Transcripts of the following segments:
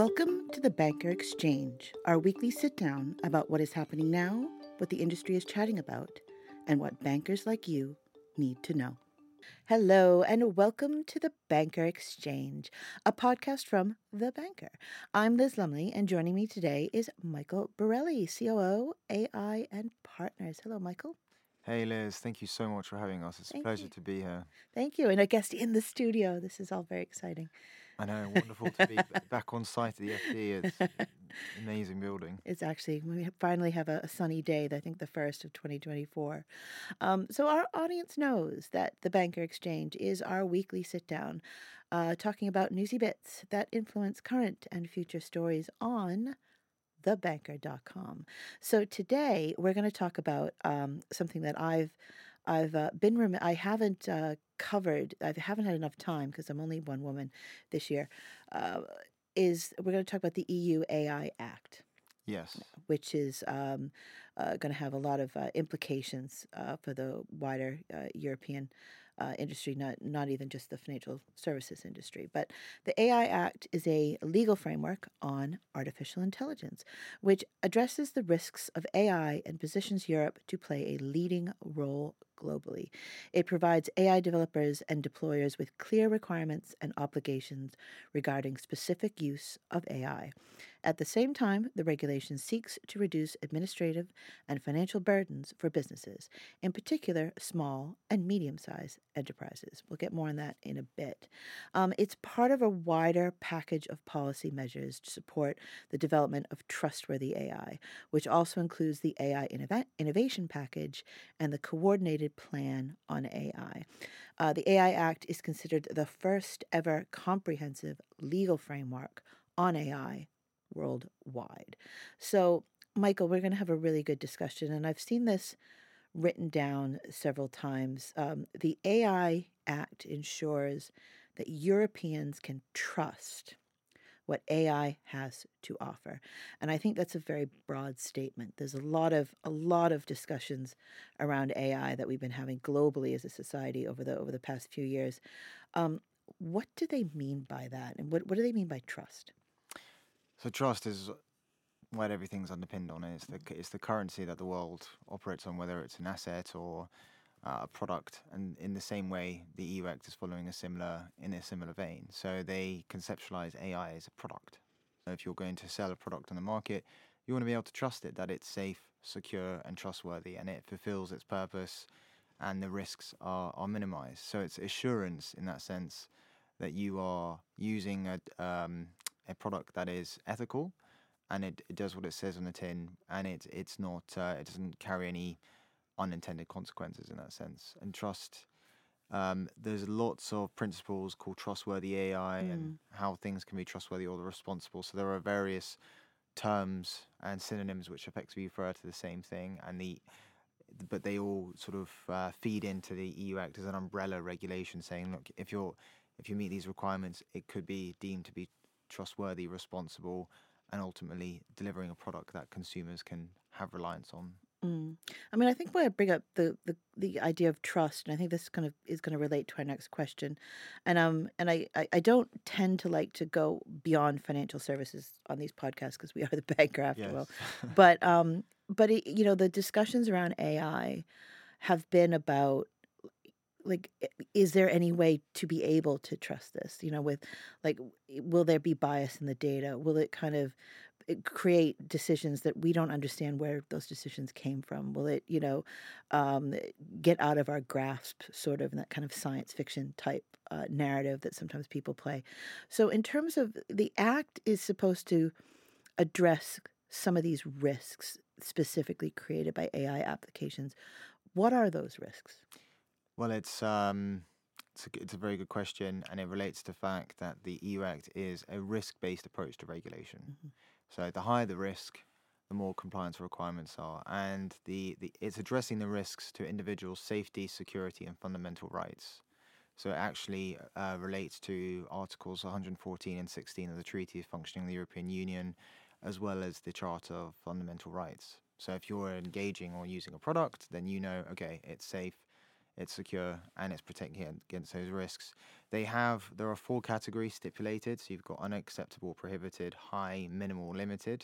Welcome to the Banker Exchange, our weekly sit down about what is happening now, what the industry is chatting about, and what bankers like you need to know. Hello, and welcome to the Banker Exchange, a podcast from The Banker. I'm Liz Lumley, and joining me today is Michael Borelli, COO, AI and Partners. Hello, Michael. Hey Liz, thank you so much for having us. It's a Thank pleasure you. to be here. Thank you. And a guest in the studio. This is all very exciting. I know, wonderful to be back on site at the FD. It's an amazing building. It's actually, we finally have a sunny day, I think the first of 2024. So our audience knows that the Banker Exchange is our weekly sit down talking about newsy bits that influence current and future stories on thebanker.com. So today we're going to talk about something that I haven't covered. I haven't had enough time because I'm only one woman this year. We're going to talk about the EU AI Act, Yes. which is going to have a lot of implications for the wider European industry, not even just the financial services industry. But the AI Act is a legal framework on artificial intelligence, which addresses the risks of AI and positions Europe to play a leading role globally. It provides AI developers and deployers with clear requirements and obligations regarding specific use of AI. At the same time, the regulation seeks to reduce administrative and financial burdens for businesses, in particular small and medium-sized enterprises. We'll get more on that in a bit. It's part of a wider package of policy measures to support the development of trustworthy AI, which also includes the AI Innovation Package and the Coordinated Plan on AI. The AI Act is considered the first ever comprehensive legal framework on AI worldwide. So, Michael, we're going to have a really good discussion, and I've seen this written down several times. The AI Act ensures that Europeans can trust what AI has to offer, and I think that's a very broad statement. There's a lot of discussions around AI that we've been having globally as a society over the past few years. What do they mean by that, and what do they mean by trust? So trust is what everything's underpinned on. It's the currency that the world operates on, whether it's an asset or a product. And in the same way, the EU Act is following in a similar vein. So they conceptualize AI as a product. So if you're going to sell a product on the market, you want to be able to trust it, that it's safe, secure, and trustworthy, and it fulfills its purpose, and the risks are minimized. So it's assurance in that sense that you are using a product that is ethical, and it does what it says on the tin, and it's not it doesn't carry any unintended consequences in that sense. And trust, there's lots of principles called trustworthy AI and how things can be trustworthy or responsible. So there are various terms and synonyms which effectively refer to the same thing, but they all sort of feed into the EU Act as an umbrella regulation, saying, look, if you meet these requirements, it could be deemed to be trustworthy, responsible, and ultimately delivering a product that consumers can have reliance on. I mean, I think when I bring up the idea of trust, and I think this kind of is going to relate to our next question, and I don't tend to like to go beyond financial services on these podcasts because we are the banker after all, Yes. but the discussions around AI have been about like is there any way to be able to trust this, with like will there be bias in the data, will it kind of create decisions that we don't understand where those decisions came from, will it um, get out of our grasp, sort of in that kind of science fiction type narrative that sometimes people play. So in terms of the act is supposed to address some of these risks specifically created by AI applications. What are those risks? Well, it's a very good question, and it relates to the fact that the EU Act is a risk-based approach to regulation. Mm-hmm. So the higher the risk, the more compliance requirements are, and it's addressing the risks to individuals' safety, security, and fundamental rights. So it actually relates to Articles 114 and 16 of the Treaty of Functioning of the European Union, as well as the Charter of Fundamental Rights. So if you're engaging or using a product, then okay, it's safe, it's secure, and it's protecting it against those risks. There are 4 categories stipulated. So you've got unacceptable, prohibited, high, minimal, limited.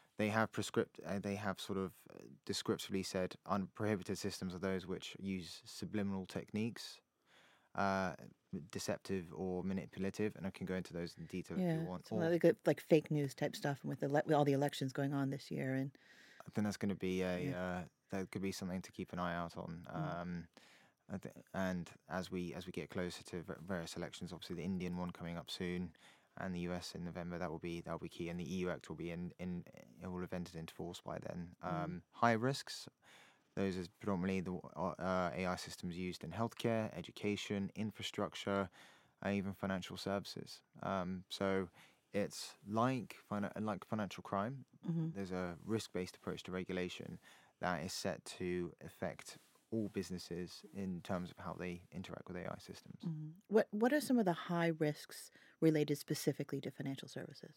They have sort of descriptively said unprohibited systems are those which use subliminal techniques, uh, deceptive or manipulative, and I can go into those in detail if you Yeah, want. some Or other good like fake news type stuff, and with all the elections going on this year, and I think that's going to be yeah. that could be something to keep an eye out on. Mm. And as we get closer to various elections, obviously the Indian one coming up soon, and the US in November, that will be key, and the EU Act will be in it will have entered into force by then. Mm. High risks. Those are predominantly the AI systems used in healthcare, education, infrastructure, and even financial services. So it's like financial crime. Mm-hmm. There's a risk-based approach to regulation that is set to affect all businesses in terms of how they interact with AI systems. Mm-hmm. What are some of the high risks related specifically to financial services?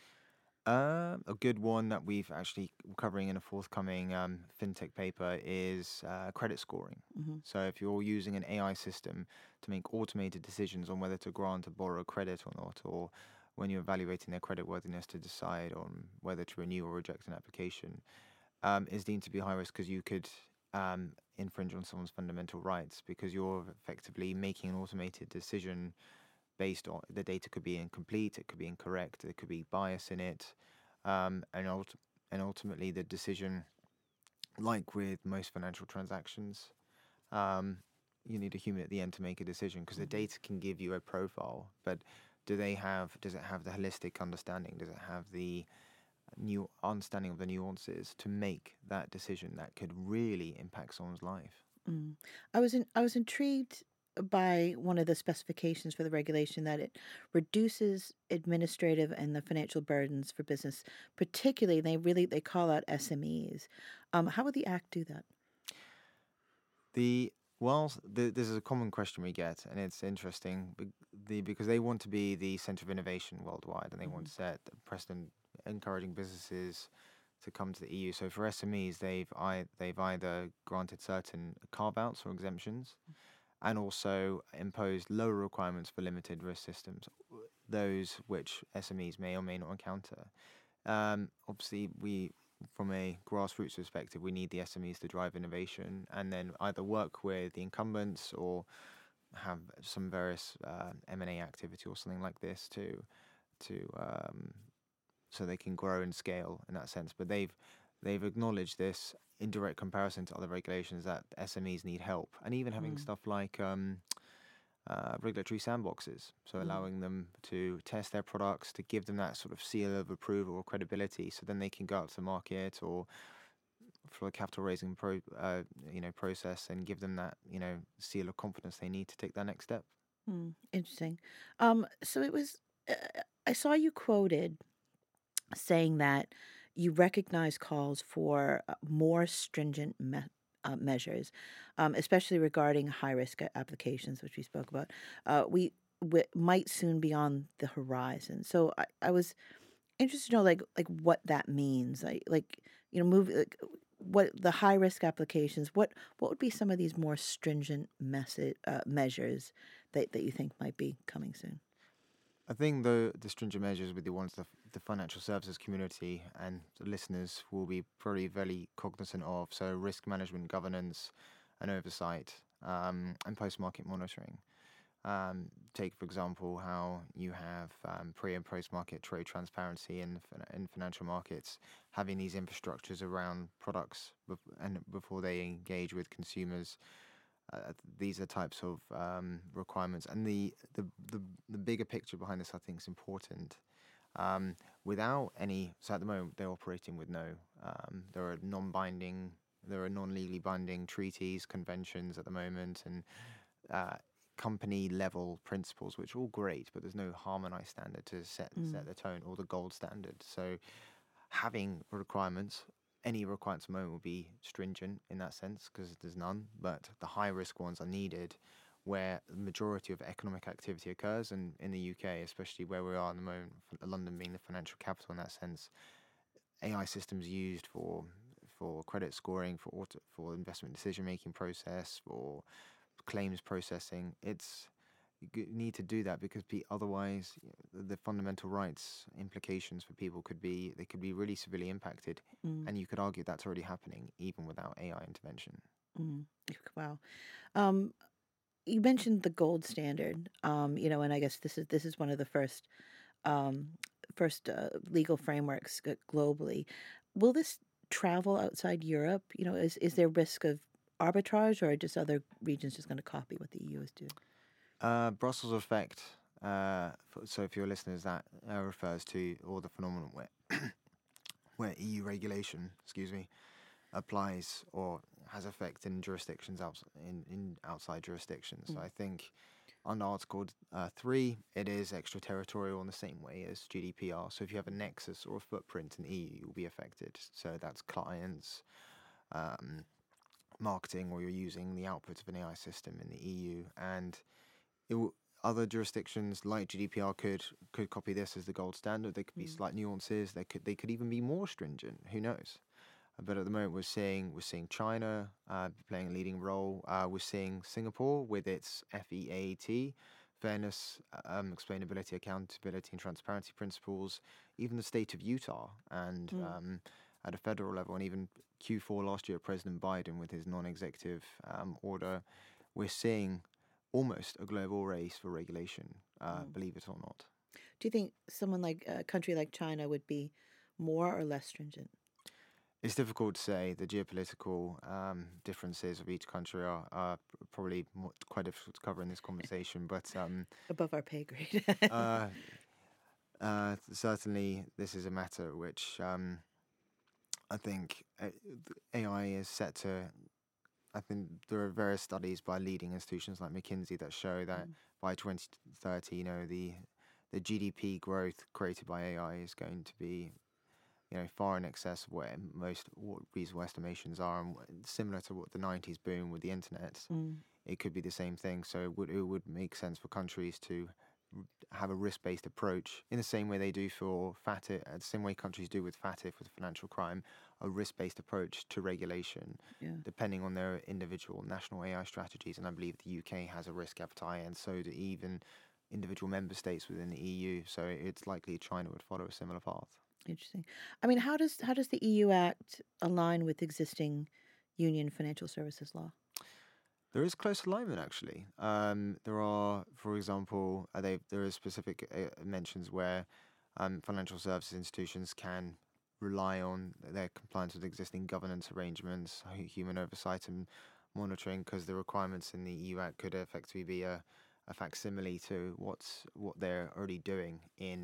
A good one that we've actually covering in a forthcoming fintech paper is credit scoring. Mm-hmm. So if you're using an AI system to make automated decisions on whether to grant or borrow credit or not, or when you're evaluating their creditworthiness to decide on whether to renew or reject an application, is deemed to be high risk because you could infringe on someone's fundamental rights because you're effectively making an automated decision based on the data could be incomplete, it could be incorrect, there could be bias in it, and ultimately the decision, like with most financial transactions, um, you need a human at the end to make a decision because the Mm-hmm. data can give you a profile, but does it have the holistic understanding? Does it have the new understanding of the nuances to make that decision that could really impact someone's life? Mm. I was intrigued by one of the specifications for the regulation that it reduces administrative and the financial burdens for business, particularly they call out SMEs. How would the act do that? The this is a common question we get, and it's interesting because they want to be the center of innovation worldwide, and they want Mm-hmm. to set a precedent, encouraging businesses to come to the EU. So for SMEs, they've either granted certain carve outs or exemptions, and also imposed lower requirements for limited risk systems, those which SMEs may or may not encounter. Obviously, from a grassroots perspective, we need the SMEs to drive innovation and then either work with the incumbents or have some various M&A activity or something like this to so they can grow and scale in that sense. But they've acknowledged this in direct comparison to other regulations that SMEs need help, and even having Mm. stuff like regulatory sandboxes, so Mm. allowing them to test their products, to give them that sort of seal of approval or credibility, so then they can go out to the market or for a capital raising process and give them that seal of confidence they need to take that next step. Mm. Interesting. So it was. Uh, I saw you quoted saying that you recognize calls for more stringent measures, especially regarding high risk applications, which we spoke about. We might soon be on the horizon. So I was interested to know like what that means. Move what the high risk applications. What would be some of these more stringent measures that you think might be coming soon? I think the stringent measures with the ones the financial services community and the listeners will be probably very cognizant of. So risk management, governance, and oversight, and post market monitoring. Take, for example, how you have pre and post market trade transparency in financial markets, having these infrastructures around products and before they engage with consumers. These are types of requirements, and the bigger picture behind this, I think, is important. Without any, so at the moment they're operating with no. There are non-binding, there are non-legally binding treaties, conventions at the moment, and uh, company level principles, which are all great, but there's no harmonized standard to set Mm. the tone or the gold standard. So having requirements, any requirements at the moment will be stringent in that sense because there's none, but the high risk ones are needed where the majority of economic activity occurs, and in the UK, especially where we are at the moment, London being the financial capital in that sense, AI systems used for credit scoring, for investment decision making process, for claims processing. You need to do that because otherwise the fundamental rights implications for people could be really severely impacted, Mm, and you could argue that's already happening even without AI intervention. mm. Wow. Um, you mentioned the gold standard, and I guess this is one of the um, first legal frameworks globally. Will this travel outside Europe? Is there risk of arbitrage, or are just other regions just going to copy what the EU is doing? Brussels effect. So for your listeners, that refers to all the phenomenon where EU regulation, excuse me, applies or has effect in jurisdictions in outside jurisdictions. So Mm, I think under Article 3, it is extraterritorial in the same way as GDPR. So if you have a nexus or a footprint in the EU, you'll be affected. So that's clients, um, marketing, or you're using the output of an AI system in the EU, and it will, other jurisdictions like GDPR could copy this as the gold standard. There could be mm, slight nuances. They could even be more stringent. Who knows? But at the moment, we're seeing China playing a leading role. We're seeing Singapore with its FEAT, fairness, explainability, accountability, and transparency principles. Even the state of Utah, and mm. at a federal level, and even Q4 last year, President Biden with his non-executive order. We're seeing almost a global race for regulation. Mm. Believe it or not. Do you think someone like a country like China would be more or less stringent? It's difficult to say. The geopolitical differences of each country are probably quite difficult to cover in this conversation. But Above our pay grade. uh, certainly, this is a matter which I think AI is set to. I think there are various studies by leading institutions like McKinsey that show that Mm, by 2030, the GDP growth created by AI is going to be far in excess of what reasonable estimations are, and similar to what the 90s boom with the internet, mm, it could be the same thing. So it would make sense for countries to have a risk-based approach in the same way they do for FATF, the same way countries do with FATF with financial crime, a risk-based approach to regulation, yeah. depending on their individual national AI strategies. And I believe the UK has a risk appetite, and so do even individual member states within the EU. So it's likely China would follow a similar path. Interesting. I mean, how does the EU Act align with existing union financial services law? There is close alignment, actually. There are, for example, there is specific mentions where financial services institutions can rely on their compliance with existing governance arrangements, human oversight, and monitoring, because the requirements in the EU Act could effectively be a facsimile to what they're already doing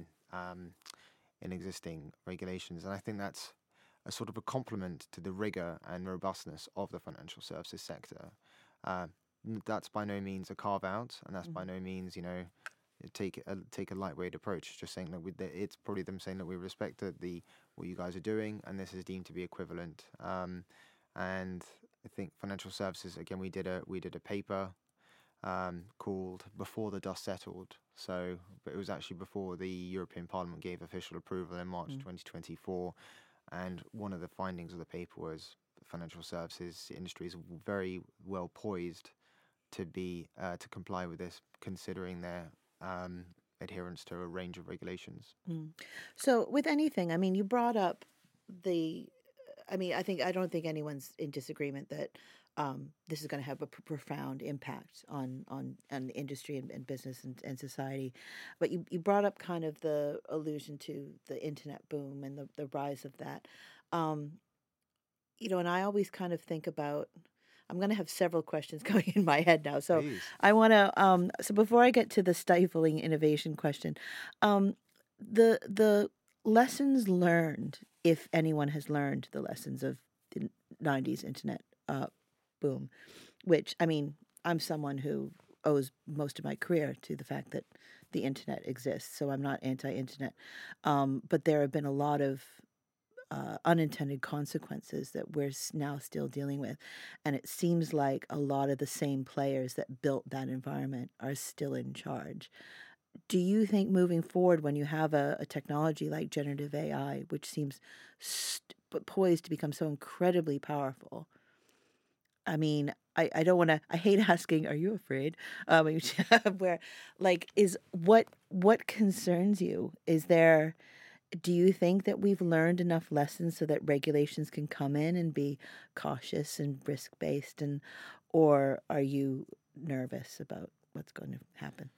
in existing regulations. And I think that's a sort of a complement to the rigor and robustness of the financial services sector. Uh, that's by no means a carve out, and that's by Mm, no means, take a lightweight approach. Just saying that it's probably them saying that we respect what you guys are doing, and this is deemed to be equivalent. And I think financial services, again, we did a paper called "Before the Dust Settled." So, but it was actually before the European Parliament gave official approval in March mm, 2024. And one of the findings of the paper was the financial services industry is very well poised to comply with this, considering their adherence to a range of regulations. mm. So with anything, I mean, you brought up the. I mean, I don't think anyone's in disagreement that this is going to have a profound impact on the industry and business and society. But you brought up kind of the allusion to the internet boom and the rise of that. Um, and I always kind of think about. I'm going to have several questions going in my head now. So Please. I want to. So before I get to the stifling innovation question, um, the lessons learned, if anyone has learned the lessons of the '90s internet boom, which I mean, I'm someone who owes most of my career to the fact that the internet exists. So I'm not anti-internet, but there have been a lot of unintended consequences that we're now still dealing with. And it seems like a lot of the same players that built that environment are still in charge. Do you think moving forward, when you have a technology like generative AI, which seems poised to become so incredibly powerful, I mean, I don't want to. I hate asking, "Are you afraid?" Where, like, is what concerns you? Is there? Do you think that we've learned enough lessons so that regulations can come in and be cautious and risk based, and or are you nervous about what's going to happen?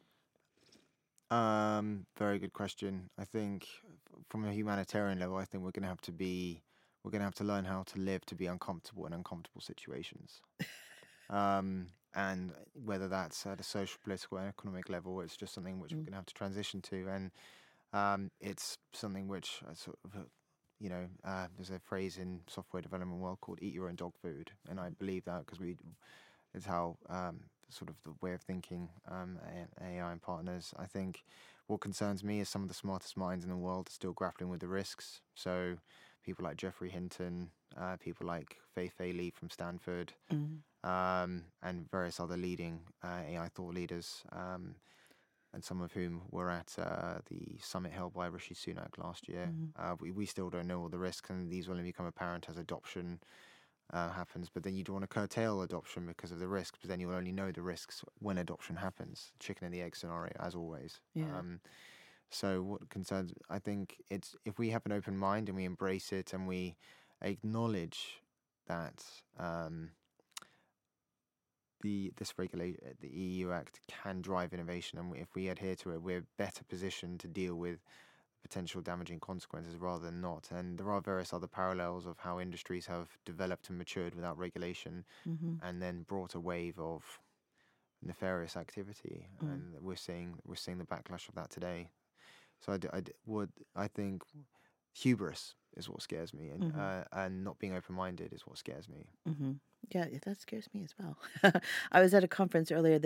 Very good question. I think from a humanitarian level, I think we're gonna have to learn how to live to be uncomfortable in uncomfortable situations. And whether that's at a social, political, and economic level, it's just something which we're Mm, gonna have to transition to. And it's something which I sort of, there's a phrase in software development world called "eat your own dog food," and I believe that because it's how sort of the way of thinking AI and partners. I think what concerns me is some of the smartest minds in the world are still grappling with the risks. So people like Jeffrey Hinton, people like Faith Lee from Stanford, mm, and various other leading AI thought leaders. And some of whom were at the summit held by Rishi Sunak last year. mm, We still don't know all the risks, and these will only become apparent as adoption happens. But then you don't want to curtail adoption because of the risks, but then you'll only know the risks when adoption happens. Chicken and the egg scenario, as always. yeah. So what concerns, I think it's if we have an open mind and we embrace it and we acknowledge that the EU Act can drive innovation, and if we adhere to it, we're better positioned to deal with potential damaging consequences rather than not. And there are various other parallels of how industries have developed and matured without regulation, Mm-hmm. and then brought a wave of nefarious activity, Mm, and we're seeing the backlash of that today. So I think hubris is what scares me, mm-hmm. and not being open minded is what scares me. Mm-hmm. Yeah, that scares me as well. I was at a conference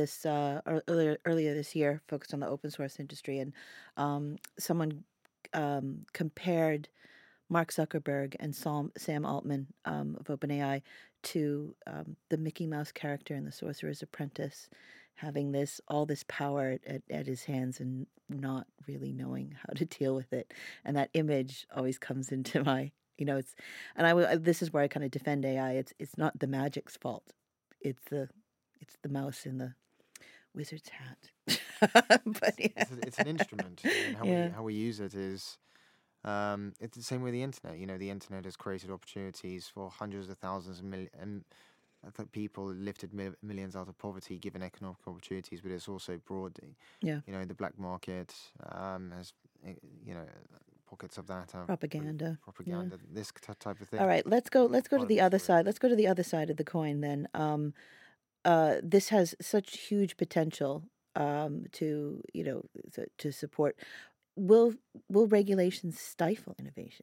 earlier this year, focused on the open source industry, and someone compared Mark Zuckerberg and Sam Altman of OpenAI to the Mickey Mouse character in The Sorcerer's Apprentice, having all this power at his hands and not really knowing how to deal with it. And that image always comes into my, it's, and this is where I kind of defend AI. It's not the magic's fault. It's the mouse in the wizard's hat. But yeah, It's an instrument, and yeah, how we use it is it's the same with the internet. The internet has created opportunities for hundreds of thousands of million. I think people lifted millions out of poverty given economic opportunities, but it's also brought, yeah, the black market has, you know, pockets of that are propaganda. Yeah. propaganda, this type of All thing. right, let's go to Part of the the other story. side. Let's go to the other side of the coin then. This has such huge potential to, to support. Will will regulations stifle innovation?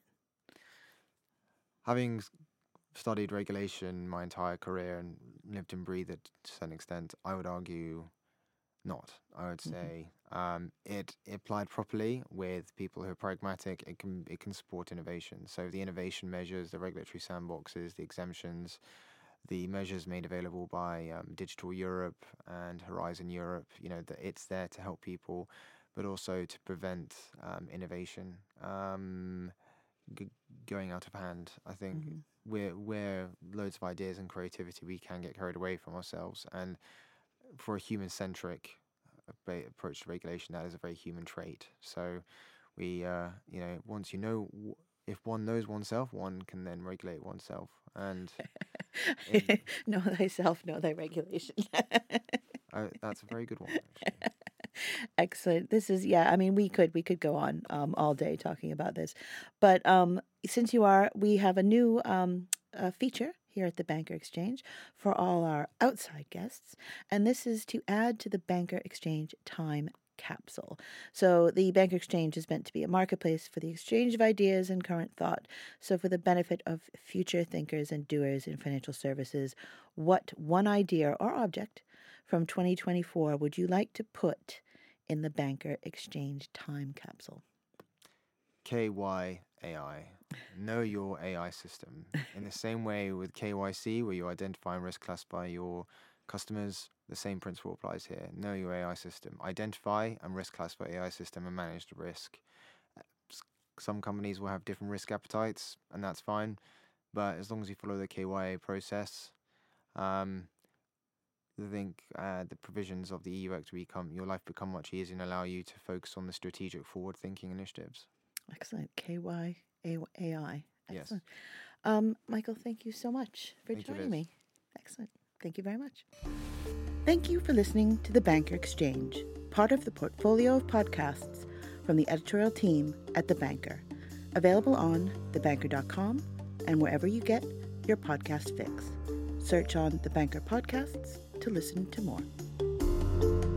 Having studied regulation my entire career and lived and breathed it to some extent, I would argue not. I would Hmm. say it applied properly with people who are pragmatic. It can support innovation. So the innovation measures, the regulatory sandboxes, the exemptions, the measures made available by Digital Europe and Horizon Europe. That it's there to help people, but also to prevent innovation g- going out of hand. I think Hmm. we're loads of ideas and creativity, we can get carried away from ourselves, and for a human-centric approach to regulation, that is a very human trait. So once if one knows oneself, one can then regulate oneself. And in Know thyself, know thy regulation. that's a very good one, actually. Excellent. This is, yeah, I mean, we could go on all day talking about this. But since we have a new feature here at the Banker Exchange for all our outside guests, and this is to add to the Banker Exchange time capsule. So the Banker Exchange is meant to be a marketplace for the exchange of ideas and current thought. So for the benefit of future thinkers and doers in financial services, what one idea or object from 2024 would you like to put in the Banker Exchange time capsule? KYAI. Know your AI system. In the same way with KYC, where you identify and risk classify your customers, the same principle applies here. Know your AI system. Identify and risk classify AI system and manage the risk. Some companies will have different risk appetites, and that's fine. But as long as you follow the KYA process, I think the provisions of the EU Act become your life become much easier and allow you to focus on the strategic forward-thinking initiatives. Excellent. KYAI. Yes. Excellent. Michael, thank you so much for Thank you, joining Liz. me. Excellent. Thank you very much. Thank you for listening to The Banker Exchange, part of the portfolio of podcasts from the editorial team at The Banker, available on thebanker.com and wherever you get your podcast fix. Search on The Banker Podcasts to listen to more.